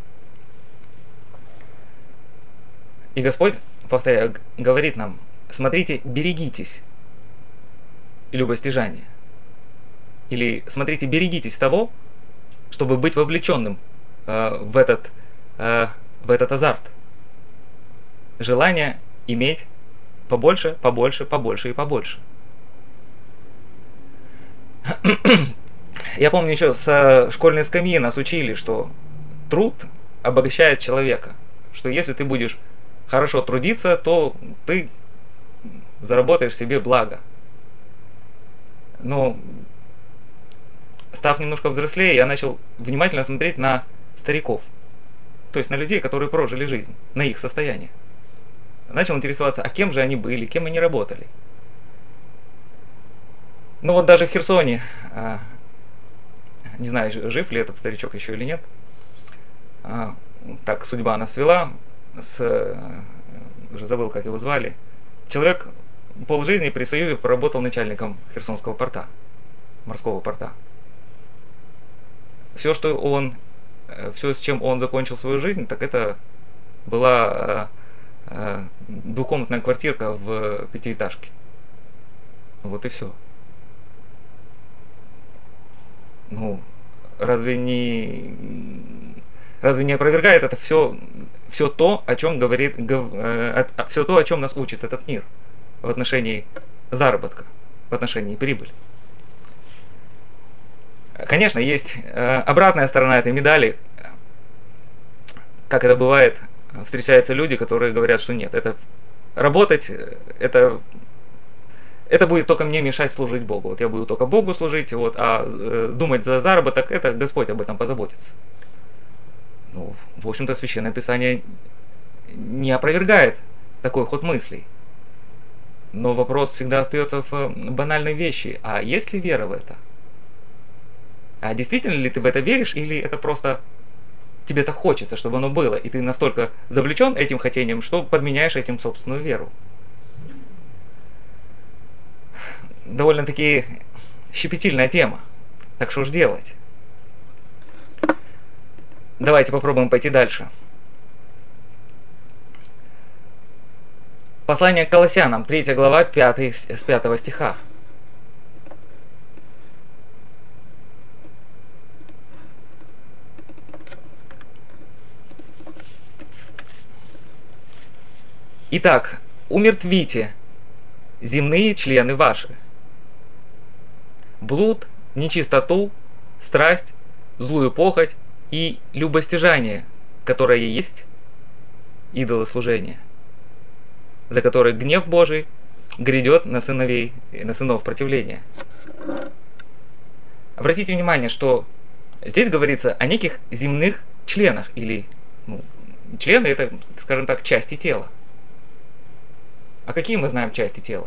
И Господь, повторяю, говорит нам: смотрите, берегитесь любостяжания. Или смотрите, берегитесь того, чтобы быть вовлеченным в этот азарт. Желание иметь побольше, побольше, побольше и побольше. Я помню, еще со школьной скамьи нас учили, что труд обогащает человека. Что если ты будешь хорошо трудиться, то ты заработаешь себе благо. Но, став немножко взрослее, я начал внимательно смотреть на стариков. То есть на людей, которые прожили жизнь, на их состояние. Начал интересоваться, а кем же они были, кем они работали. Ну вот даже в Херсоне, не знаю, жив ли этот старичок еще или нет, так судьба нас свела, уже забыл, как его звали. Человек полжизни при Союзе поработал начальником Херсонского порта, морского порта. Все, с чем он закончил свою жизнь, так это была двухкомнатная квартирка в пятиэтажке. Вот и все. Ну, разве не опровергает это все то, о чем говорит, все то, о чем нас учит этот мир в отношении заработка, в отношении прибыли? Конечно, есть обратная сторона этой медали. Как это бывает, встречаются люди, которые говорят, что нет, это работать, это будет только мне мешать служить Богу. Вот я буду только Богу служить, а думать за заработок, это Господь об этом позаботится. Ну, в общем-то, Священное Писание не опровергает такой ход мыслей. Но вопрос всегда остается в банальной вещи. А есть ли вера в это? А действительно ли ты в это веришь, или это просто тебе так хочется, чтобы оно было, и ты настолько завлечен этим хотением, что подменяешь этим собственную веру? Довольно-таки щепетильная тема. Так что ж делать? Давайте попробуем пойти дальше. Послание к Колоссянам, 3 глава, с 5 стиха. Итак, умертвите земные члены ваши: блуд, нечистоту, страсть, злую похоть и любостяжание, которое есть идолослужение, за которое гнев Божий грядет на сыновей и на сынов противления. Обратите внимание, что здесь говорится о неких земных членах, или члены — это, скажем так, части тела. А какие мы знаем части тела?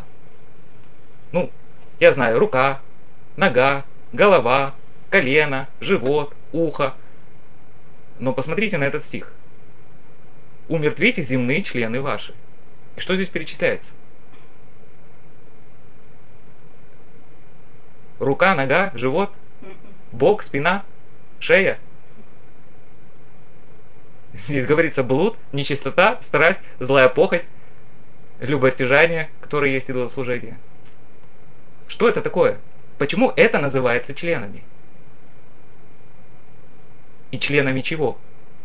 Я знаю: рука, нога, голова, колено, живот, ухо. Но посмотрите на этот стих. Умертвите земные члены ваши. И что здесь перечисляется? Рука, нога, живот, бок, спина, шея. Здесь говорится: блуд, нечистота, страсть, злая похоть, любостяжание, которое есть идолослужение. Что это такое? Почему это называется членами? И членами чего?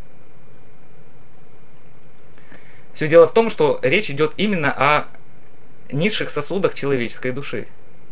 Все дело в том, что речь идет именно о низших сосудах человеческой души.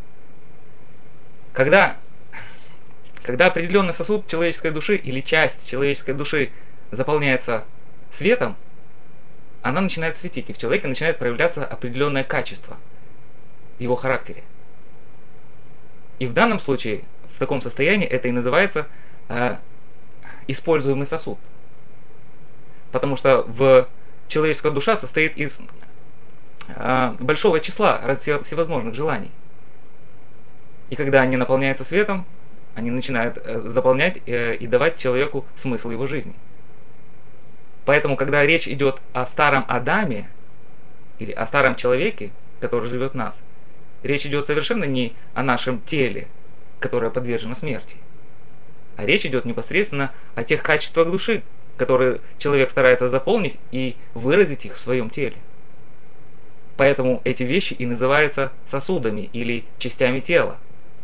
Когда определенный сосуд человеческой души или часть человеческой души заполняется светом, она начинает светить, и в человеке начинает проявляться определенное качество в его характере. И в данном случае, в таком состоянии, это и называется используемый сосуд. Потому что человеческая душа состоит из большого числа всевозможных желаний. И когда они наполняются светом, они начинают заполнять и давать человеку смысл его жизни. Поэтому, когда речь идет о старом Адаме, или о старом человеке, который живет в нас, речь идет совершенно не о нашем теле, которое подвержено смерти, а речь идет непосредственно о тех качествах души, которые человек старается заполнить и выразить их в своем теле. Поэтому эти вещи и называются сосудами или частями тела.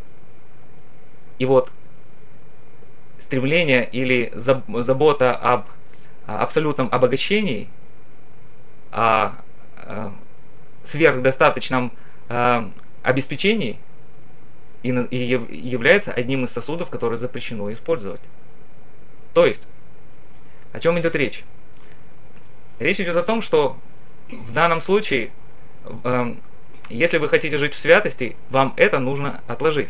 И вот стремление или забота об абсолютном обогащении, о сверхдостаточном обеспечении и является одним из сосудов, которые запрещено использовать. То есть, о чем идет речь? Речь идет о том, что в данном случае, если вы хотите жить в святости, вам это нужно отложить.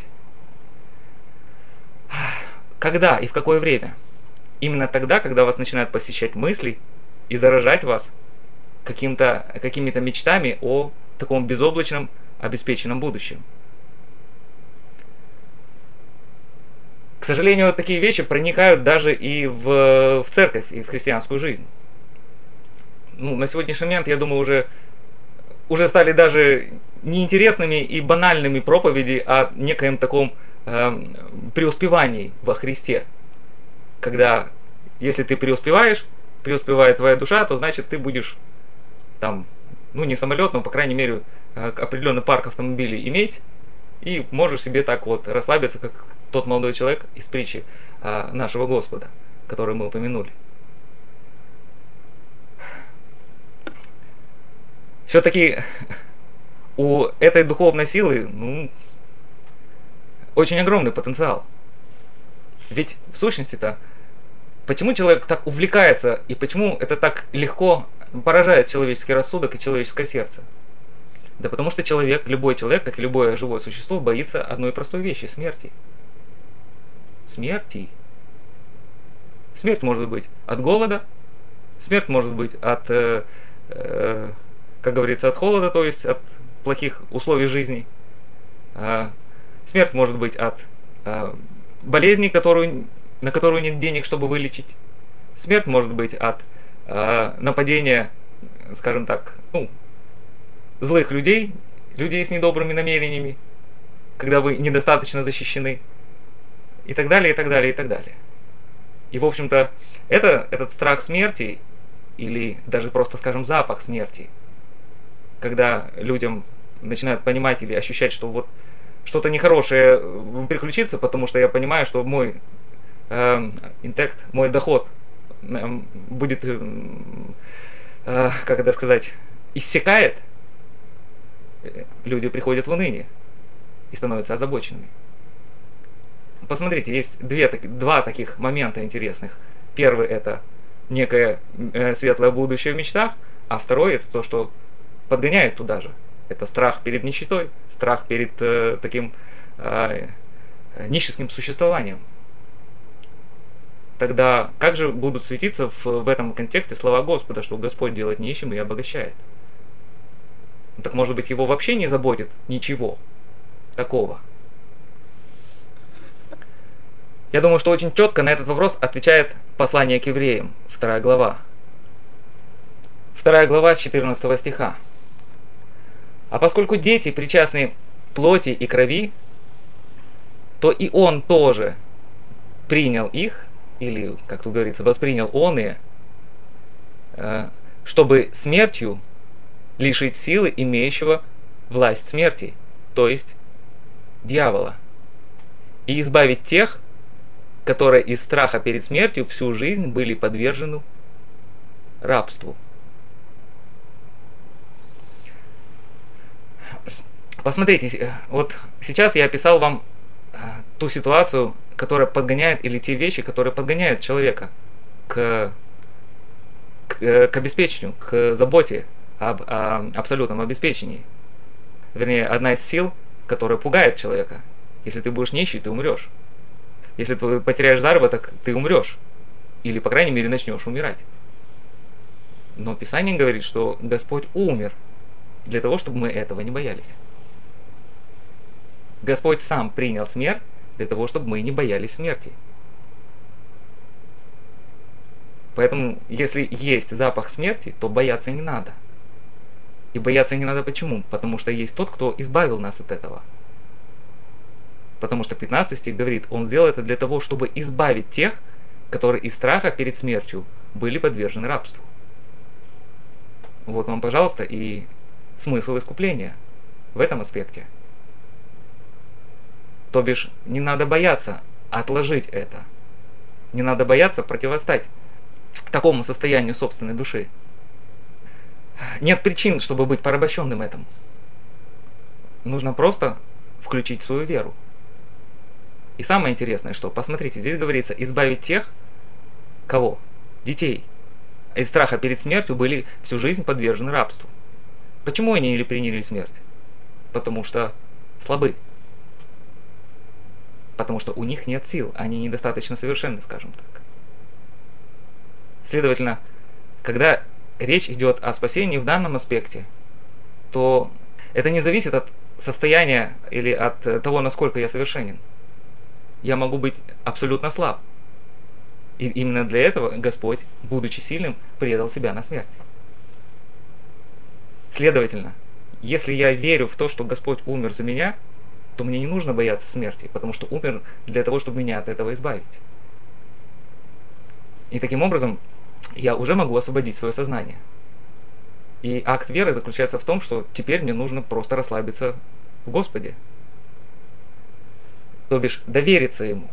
Когда и в какое время? Именно тогда, когда вас начинают посещать мысли и заражать вас какими-то мечтами о таком безоблачном, обеспеченном будущем. К сожалению, такие вещи проникают даже и в церковь, и в христианскую жизнь. На сегодняшний момент, я думаю, уже стали даже неинтересными и банальными проповеди о некоем таком преуспевании во Христе. Когда, если ты преуспевает твоя душа, то значит ты будешь там, не самолет, но, по крайней мере, определенный парк автомобилей иметь, и можешь себе так вот расслабиться, как тот молодой человек из притчи нашего Господа, который мы упомянули. Все-таки у этой духовной силы, очень огромный потенциал. Ведь в сущности-то, почему человек так увлекается, и почему это так легко поражает человеческий рассудок и человеческое сердце? Да потому что любой человек, как и любое живое существо, боится одной простой вещи – смерти. Смерти. Смерть может быть от голода, смерть может быть от, как говорится, от холода, то есть от плохих условий жизни. Смерть может быть от болезни, на которую нет денег, чтобы вылечить. Смерть может быть от нападения, скажем так, злых людей с недобрыми намерениями, когда вы недостаточно защищены, и так далее, и так далее, и так далее. И, в общем-то, этот страх смерти, или даже просто, скажем, запах смерти, когда людям начинают понимать или ощущать, что вот что-то нехорошее приключится, потому что я понимаю, что мой интеллект, мой доход будет, как это сказать, иссякает, люди приходят в уныние и становятся озабоченными. Посмотрите, есть два таких момента интересных. Первый – это некое светлое будущее в мечтах, а второй – это то, что подгоняет туда же. Это страх перед нищетой, страх перед таким нищенским существованием. Тогда как же будут светиться в этом контексте слова Господа, что Господь делает нищим и обогащает? Так может быть, его вообще не заботит ничего такого? Я думаю, что очень четко на этот вопрос отвечает послание к евреям, 2 глава. 2 глава с 14 стиха. «А поскольку дети причастны плоти и крови, то и он тоже принял их, или, как тут говорится, воспринял оные, чтобы смертью лишить силы имеющего власть смерти, то есть дьявола, и избавить тех, которые из страха перед смертью всю жизнь были подвержены рабству». Посмотрите, вот сейчас я описал вам ту ситуацию, которая подгоняет, или те вещи, которые подгоняют человека к обеспечению, к заботе об абсолютном обеспечении. Вернее, одна из сил, которая пугает человека. Если ты будешь нищий, ты умрешь. Если ты потеряешь заработок, ты умрешь. Или, по крайней мере, начнешь умирать. Но Писание говорит, что Господь умер для того, чтобы мы этого не боялись. Господь сам принял смерть для того, чтобы мы не боялись смерти. Поэтому, если есть запах смерти, то бояться не надо. И бояться не надо почему? Потому что есть тот, кто избавил нас от этого. Потому что 15 стих говорит, он сделал это для того, чтобы избавить тех, которые из страха перед смертью были подвержены рабству. Вот вам, пожалуйста, и смысл искупления в этом аспекте. То бишь, не надо бояться отложить это. Не надо бояться противостать такому состоянию собственной души. Нет причин, чтобы быть порабощенным этому. Нужно просто включить свою веру. И самое интересное, что, посмотрите, здесь говорится, избавить тех, кого? Детей. Из страха перед смертью были всю жизнь подвержены рабству. Почему они не приняли смерть? Потому что слабы. Потому что у них нет сил, они недостаточно совершенны, скажем так. Следовательно, когда речь идет о спасении в данном аспекте, то это не зависит от состояния или от того, насколько я совершенен. Я могу быть абсолютно слаб. И именно для этого Господь, будучи сильным, предал себя на смерть. Следовательно, если я верю в то, что Господь умер за меня, то мне не нужно бояться смерти, потому что умер для того, чтобы меня от этого избавить. И таким образом я уже могу освободить свое сознание. И акт веры заключается в том, что теперь мне нужно просто расслабиться в Господе. То бишь довериться Ему.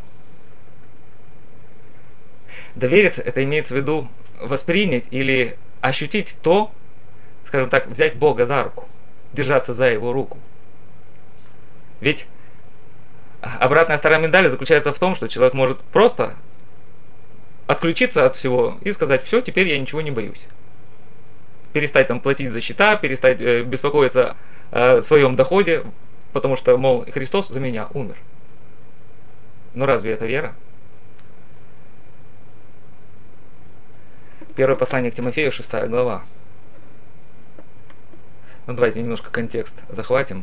Довериться, это имеется в виду воспринять или ощутить то, скажем так, взять Бога за руку, держаться за Его руку. Ведь обратная сторона медали заключается в том, что человек может просто отключиться от всего и сказать, все, теперь я ничего не боюсь. Перестать там платить за счета, перестать беспокоиться о своем доходе, потому что, мол, Христос за меня умер. Но разве это вера? Первое послание к Тимофею, 6 глава. Ну, давайте немножко контекст захватим.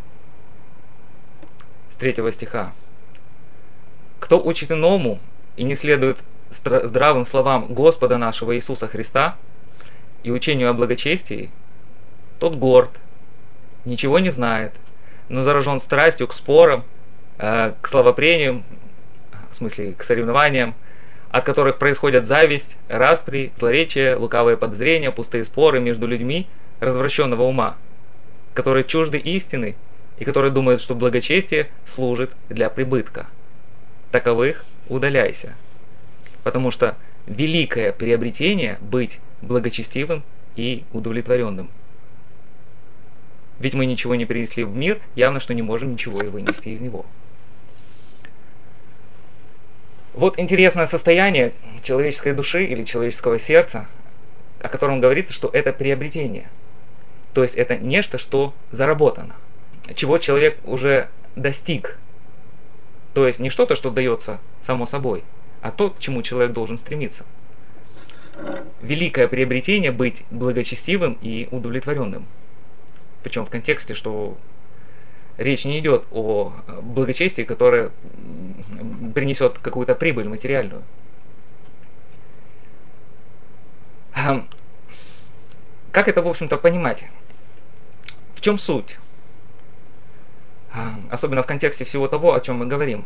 С 3 стиха. «Кто учит иному и не следует здравым словам Господа нашего Иисуса Христа и учению о благочестии, тот горд, ничего не знает, но заражен страстью к спорам, к словопрениям, в смысле к соревнованиям, от которых происходят зависть, распри, злоречие, лукавые подозрения, пустые споры между людьми развращенного ума, которые чужды истины и которые думают, что благочестие служит для прибытка. Таковых удаляйся, потому что великое приобретение быть благочестивым и удовлетворенным. Ведь мы ничего не принесли в мир, явно, что не можем ничего и вынести из него». Вот интересное состояние человеческой души или человеческого сердца, о котором говорится, что это приобретение. То есть это нечто, что заработано, чего человек уже достиг. То есть не что-то, что дается само собой, а то, к чему человек должен стремиться. Великое приобретение быть благочестивым и удовлетворенным. Причем в контексте, что речь не идет о благочестии, которое принесет какую-то прибыль материальную. Как это, в общем-то, понимать? В чем суть? Особенно в контексте всего того, о чем мы говорим.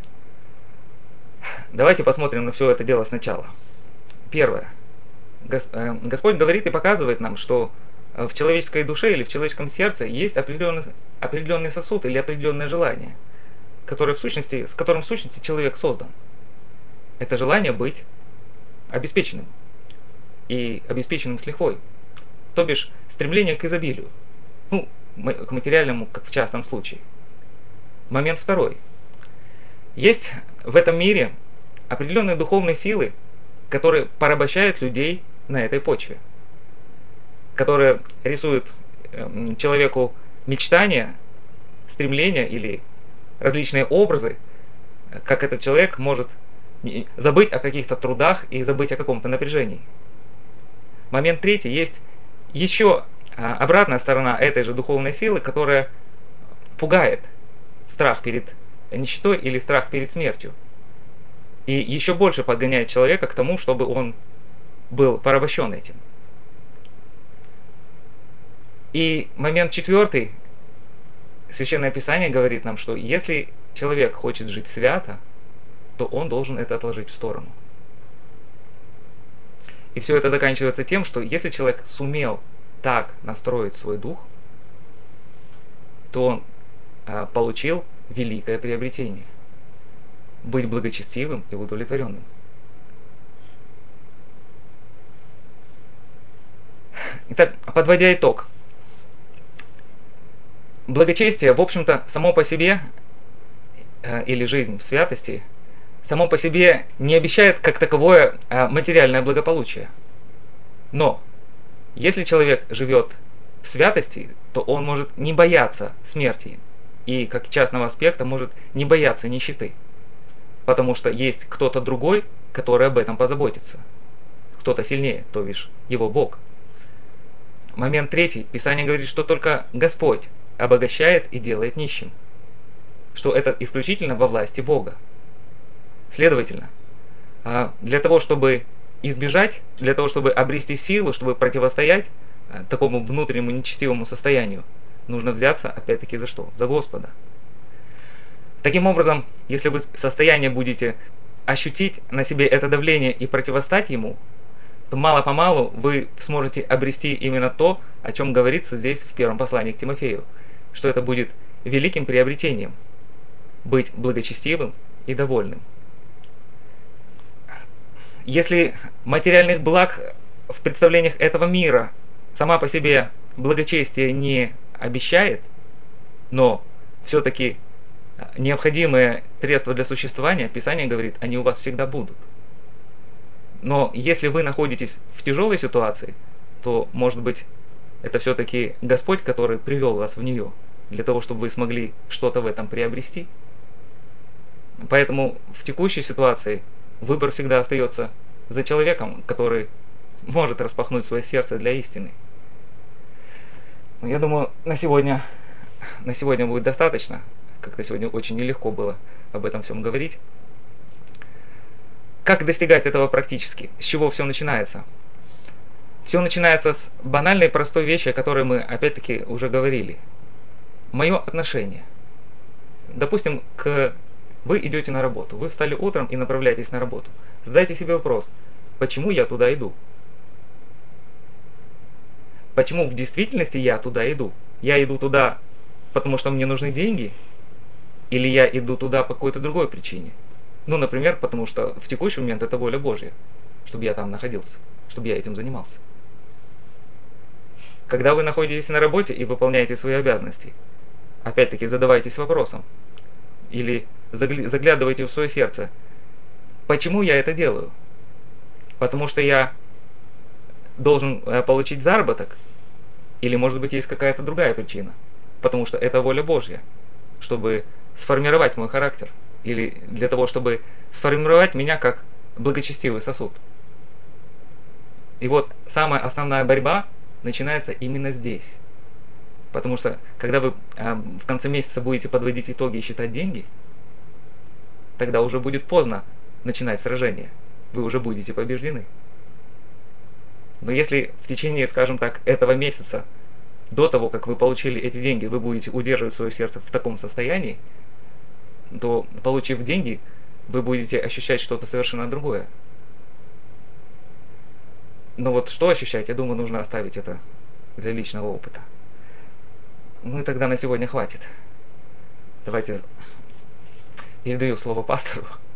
Давайте посмотрим на все это дело сначала. Первое. Господь говорит и показывает нам, что в человеческой душе или в человеческом сердце есть определенный сосуд или определенное желание, с которым в сущности человек создан. Это желание быть обеспеченным. И обеспеченным с лихвой. То бишь стремление к изобилию. Ну, к материальному, как в частном случае. Момент второй. Есть в этом мире определенные духовные силы, которые порабощают людей на этой почве, которые рисуют человеку мечтания, стремления или различные образы, как этот человек может забыть о каких-то трудах и забыть о каком-то напряжении. Момент третий. Есть еще обратная сторона этой же духовной силы, которая пугает страх перед нищетой или страх перед смертью. И еще больше подгоняет человека к тому, чтобы он был порабощен этим. И момент четвертый, Священное Писание говорит нам, что если человек хочет жить свято, то он должен это отложить в сторону. И все это заканчивается тем, что если человек сумел так настроить свой дух, то он получил великое приобретение – быть благочестивым и удовлетворенным. Итак, подводя итог, благочестие, в общем-то, само по себе, или жизнь в святости, само по себе не обещает как таковое материальное благополучие. Но если человек живет в святости, то он может не бояться смерти и, как частного аспекта, может не бояться нищеты. Потому что есть кто-то другой, который об этом позаботится. Кто-то сильнее, то бишь его Бог. Момент третий. Писание говорит, что только Господь обогащает и делает нищим. Что это исключительно во власти Бога. Следовательно, для того, чтобы избежать, для того, чтобы обрести силу, чтобы противостоять такому внутреннему нечестивому состоянию, нужно взяться, опять-таки, за что? За Господа. Таким образом, если вы в состоянии будете ощутить на себе это давление и противостать ему, то мало-помалу вы сможете обрести именно то, о чем говорится здесь в первом послании к Тимофею, что это будет великим приобретением – быть благочестивым и довольным. Если материальных благ в представлениях этого мира сама по себе благочестие не обещает, но все-таки необходимые средства для существования, Писание говорит, они у вас всегда будут. Но если вы находитесь в тяжелой ситуации, то, может быть, это все-таки Господь, который привел вас в нее, для того, чтобы вы смогли что-то в этом приобрести. Поэтому в текущей ситуации выбор всегда остается за человеком, который может распахнуть свое сердце для истины. Я думаю, на сегодня будет достаточно. Как-то сегодня очень нелегко было об этом всем говорить. Как достигать этого практически? С чего все начинается? Все начинается с банальной простой вещи, о которой мы опять-таки уже говорили. Мое отношение. Допустим, вы идете на работу. Вы встали утром и направляетесь на работу. Задайте себе вопрос, почему я туда иду? Почему в действительности я туда иду? Я иду туда, потому что мне нужны деньги? Или я иду туда по какой-то другой причине? Ну, например, потому что в текущий момент это воля Божья, чтобы я там находился, чтобы я этим занимался. Когда вы находитесь на работе и выполняете свои обязанности, опять-таки задавайтесь вопросом, или заглядывайте в свое сердце, почему я это делаю? Потому что я должен получить заработок? Или, может быть, есть какая-то другая причина? Потому что это воля Божья, чтобы сформировать мой характер, или для того, чтобы сформировать меня как благочестивый сосуд. И вот самая основная борьба начинается именно здесь. Потому что, когда вы в конце месяца будете подводить итоги и считать деньги, тогда уже будет поздно начинать сражение. Вы уже будете побеждены. Но если в течение, скажем так, этого месяца, до того, как вы получили эти деньги, вы будете удерживать свое сердце в таком состоянии, то, получив деньги, вы будете ощущать что-то совершенно другое. Но вот что ощущать, я думаю, нужно оставить это для личного опыта. Ну и тогда на сегодня хватит. Давайте передаю слово пастору.